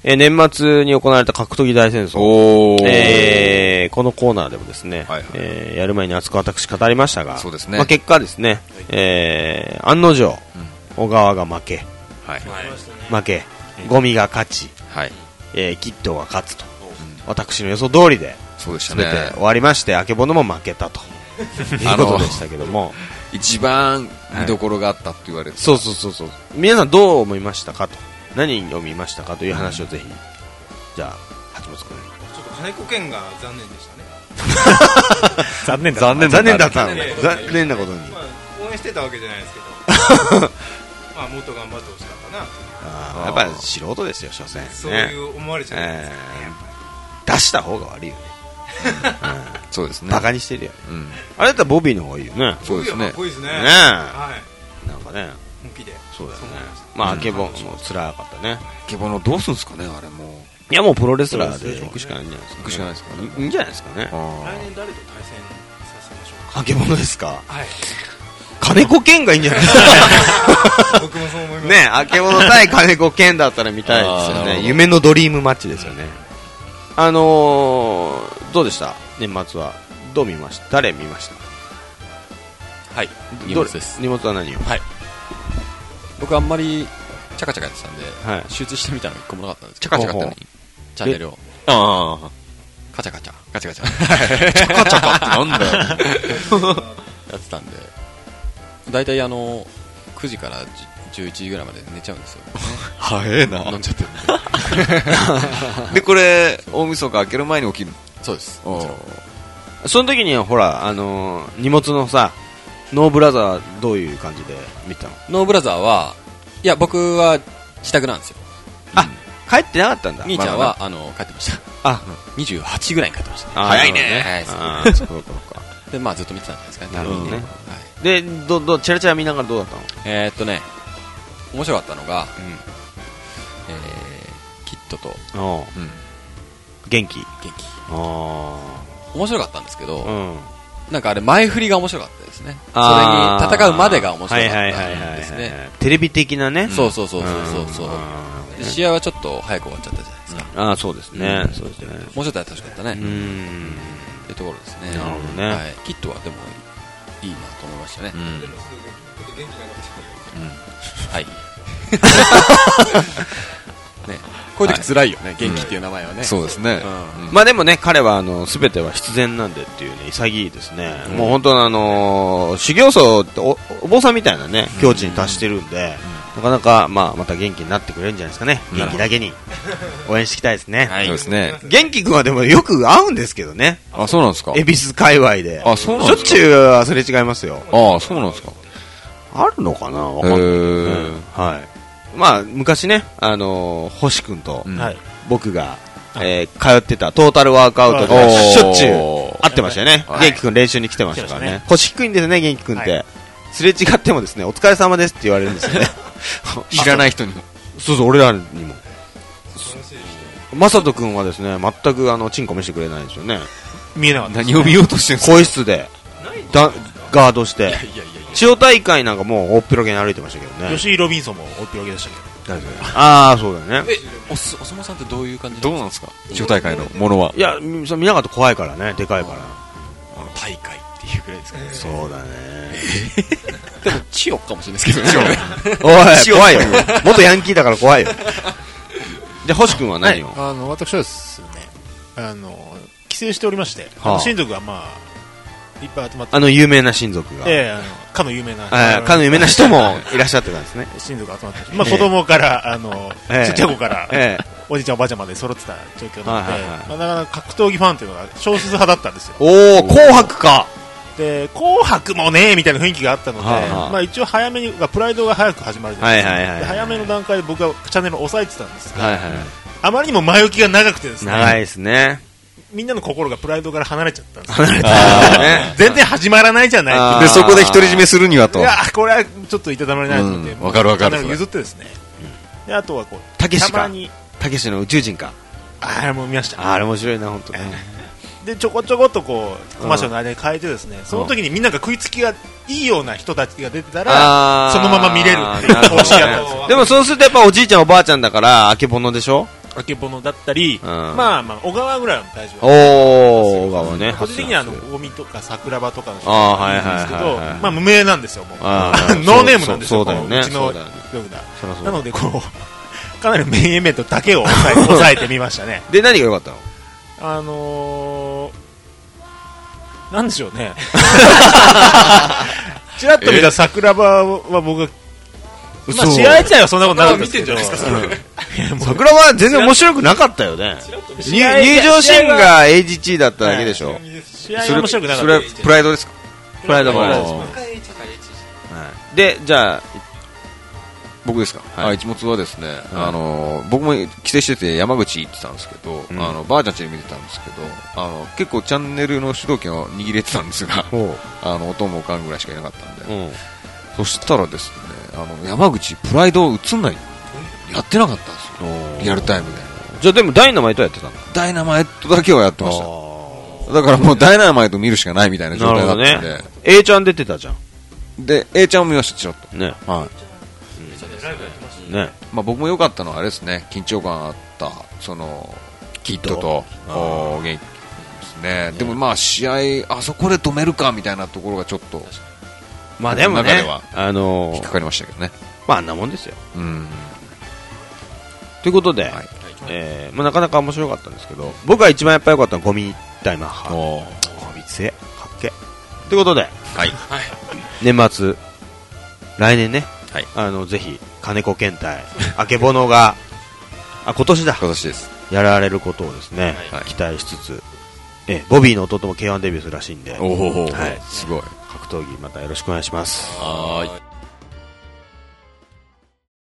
年末に行われた格闘技大戦争、このコーナーでもですね、やる前に熱く私語りましたが、 そうですね、 結果ですね、案の定、小川が負け、負け、ゴミが勝ち、キットが勝つと、私の予想通りで全て終わりまして、あけぼのも負けたということでしたけども、 一番見どころがあったって言われる、 そう皆さんどう思いましたかと、何を見ましたかという話をぜひ、じゃあ八本君。 ちょっと金子健が残念でしたね。 残念だったの。残念なことに、 応援してたわけじゃないですけどまあもっと頑張ってほしかったなという。 やっぱり素人ですよ、所詮ね。 そういう思われちゃうんですかね、 出した方が悪いよね。 そうですね、 バカにしてるよね。あれだったらボビーの方がいいよね。 そうですね、かっこいいですね。 なんかね、 本気で。 そうだよね。まああけぼのも辛かったね。 あけぼのどうするんですかね、あれも。 いやもうプロレスラーで行くしかないんじゃないですか。 行くしかないですかね。 いいんじゃないですかね。 来年誰と対戦させましょうか。 あけぼのですか。 はい。 金子健がいいんじゃないですか。 僕もそう思います。 ね、あけぼの対金子健だったら見たいですよね。夢のドリームマッチですよね。どうでした年末は。どう見ました？誰見ました？ はい、荷物です。 荷物は何を？ はい、僕あんまりチャカチャカやってたんで、 はい、 集中してみたのが一個もなかったんです。 チャカチャカって何？ チャンネルをカチャカチャガチャガチャチャカチャカってなんだよやってたんで、だいたい9時から11時ぐらいまで寝ちゃうんですよ、ね、 早えな。 飲んじゃってるんででこれ大晦日開ける前に起きる。 そうです。もちろん。 その時にはほら荷物のさ、ノーブラザーはどういう感じで見たの？ ノーブラザーは、いや僕は自宅なんですよ。 あ、帰ってなかったんだ。 兄ちゃんは帰ってました。 あ、 28ぐらいに帰ってました。 早いね。 早いです。 そうか。 でまあずっと見てたんじゃないですかね。 なるほどね。 はい、 でチャラチャラ見ながらどうだったの？ 面白かったのが、キットと元気。 面白かったんですけど、なんかあれ前振りが面白かったですね。それに戦うまでが面白かったですね。 テレビ的なね。 そう。試合はちょっと早く終わっちゃったじゃないですか。 ああ、そうですね。 もうちょっとやってほしかったね。っていうところですね。 なるほどね。 キットはでもいいなと思いましたね。はい。ね、こういう時辛いよね、元気っていう名前はね。 そうですね。 まあでもね、彼は全ては必然なんでっていうね、潔いですね。もう本当の修行僧ってお坊さんみたいなね境地に達してるんで、なかなかまた元気になってくれるんじゃないですかね。元気だけに応援していきたいですね。 そうですね。 元気君はでもよく会うんですけどね。 あ、そうなんですか。 恵比寿界隈で。 あ、そうなんですか。 しょっちゅうすれ違いますよ。 あ、そうなんですか。 あるのかな、わかんない。はい。まあ昔ね、星君と僕が通ってたトータルワークアウトでしょっちゅう会ってましたよね。元気君練習に来てましたからね。星低いんですね、元気君って。すれ違ってもですね、お疲れ様ですって言われるんですよね。 知らない人にも。 そう、俺らにも。マサト君はですね、全くチンコ見せてくれないんですよね。 見えなかった。 何を見ようとしてるんですか。 更衣室でガードして。千代大会なんかもう大っぴろげに歩いてましたけどね。 吉井ロビンソンも大っぴろげでしたけど。 ああ、そうだよね。 お相撲さんってどういう感じ？ どうなんですか、千代大会のものは。 いや、見なかったら怖いからね、でかいから。 大会っていうくらいですかね。 そうだね。 でも千代かもしれないですけどね。 おい、怖いよ。元ヤンキーだから怖いよ。じゃあ星君は何を？ 私はですね、帰省しておりまして、親族がいっぱい集まって、 有名な親族が、 かの有名な人もいらっしゃってたんですね。 親族が集まって、子供からちっちゃい子からおじいちゃんおばあちゃんまで揃ってた状況なので、なかなか格闘技ファンというのが少数派だったんですよ。 おお、紅白か。 で、紅白もねみたいな雰囲気があったので、一応早めにプライドが早く始まるじゃないですか。早めの段階で僕はチャンネルを抑えてたんですが、あまりにも前置きが長くてですね。 長いですね。 みんなの心がプライドから離れちゃったんですよ。全然始まらないじゃない。 で、そこで独り占めするにはと。 いや、これはちょっといたたまれないと思って。 わかる。 譲ってですね。で、あとはたけしか。たけしの宇宙人か。 あれも見ました。 あれ面白いな、本当ね。 で、ちょこちょこっとコマーシャルの間に変えてですね、その時にみんなが食いつきがいいような人たちが出てたら、そのまま見れるっていう方針やったんですよ。 でもそうするとやっぱおじいちゃんおばあちゃんだから、あけぼのでしょ？ あけぼのだったり、まあまあ小川ぐらいは大丈夫。 小川ね。 個人的にはゴミとか桜庭とかの人がいいんですけど、まあ無名なんですよ、もう。ノーネームなんですよ、うちのブログだ。なのでこう、かなりメインイベントだけを抑えてみましたね。 で、何が良かったのなんでしょうね。ちらっと見た桜庭は僕が、まあ試合自体はそんなことなかったですけど、 桜は全然面白くなかったよね。入場シーンが AGT だっただけでしょ。 試合は面白くなかった。 それはプライドですか？ プライドもで、じゃあ僕ですか？一物はですね、僕も帰省してて山口行ってたんですけど、ばあちゃん家で見てたんですけど、結構チャンネルの主導権を握れてたんですが、おとんもおかんぐらいしかいなかったんで、そしたらですね、山口プライド映んないやってなかったんですよ、リアルタイムで。 じゃあでもダイナマイトやってたんだ。 ダイナマイトだけはやってました。だからもうダイナマイト見るしかないみたいな状態だったんで。 A ちゃん出てたじゃん。 で A ちゃんも見ました、ちらっとね。 はいね。まあ僕も良かったのはあれですね、緊張感あったそのキッドと元気ですね。でもまあ試合あそこで止めるかみたいなところがちょっとまあでもね、 引っかかりましたけどね。 まああんなもんですよ。ということで、まあなかなか面白かったんですけど、僕が一番やっぱり良かったのはゴミ大マッハ。ゴミ強え、かっけ。ということで、年末来年ね、ぜひ金子健太、あけぼのが今年だ。 今年です。 やられることをですね、期待しつつ、ボビーの弟も K1 デビューするらしいんで、 すごい。 格闘技またよろしくお願いします。 はい。